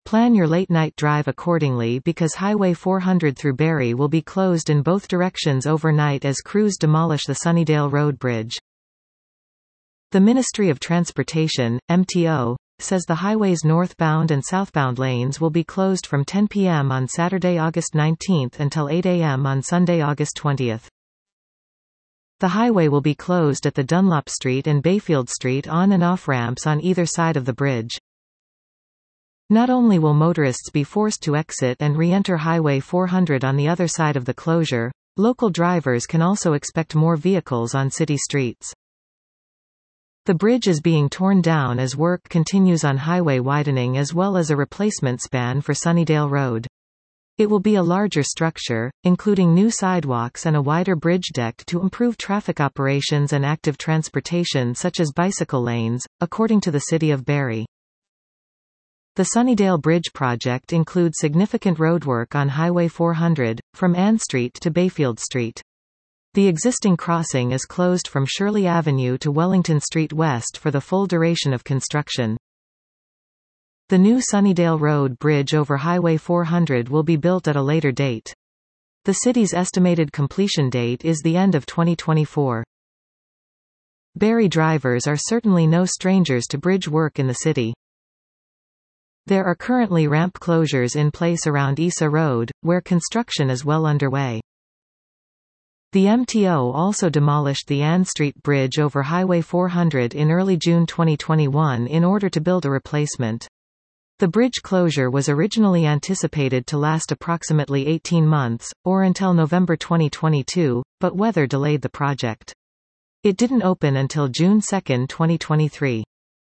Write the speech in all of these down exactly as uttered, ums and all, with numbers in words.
Plan your late-night drive accordingly because Highway four hundred through Barrie will be closed in both directions overnight as crews demolish the Sunnydale Road Bridge. The Ministry of Transportation, M T O, says the highway's northbound and southbound lanes will be closed from ten p m on Saturday, August nineteenth until eight a m on Sunday, August twentieth. The highway will be closed at the Dunlop Street and Bayfield Street on- and off-ramps on either side of the bridge. Not only will motorists be forced to exit and re-enter Highway four hundred on the other side of the closure, local drivers can also expect more vehicles on city streets. The bridge is being torn down as work continues on highway widening as well as a replacement span for Sunnydale Road. It will be a larger structure, including new sidewalks and a wider bridge deck to improve traffic operations and active transportation such as bicycle lanes, according to the City of Barrie. The Sunnydale Bridge project includes significant roadwork on Highway four hundred, from Ann Street to Bayfield Street. The existing crossing is closed from Shirley Avenue to Wellington Street West for the full duration of construction. The new Sunnydale Road Bridge over Highway four hundred will be built at a later date. The city's estimated completion date is the end of twenty twenty-four. Barrie drivers are certainly no strangers to bridge work in the city. There are currently ramp closures in place around Isa Road, where construction is well underway. The M T O also demolished the Ann Street Bridge over Highway four hundred in early June twenty twenty-one in order to build a replacement. The bridge closure was originally anticipated to last approximately eighteen months, or until November twenty twenty-two, but weather delayed the project. It didn't open until June second twenty twenty-three.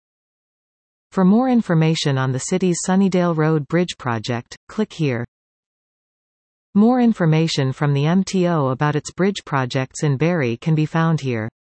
For more information on the city's Sunnydale Road Bridge project, click here. More information from the M T O about its bridge projects in Barrie can be found here.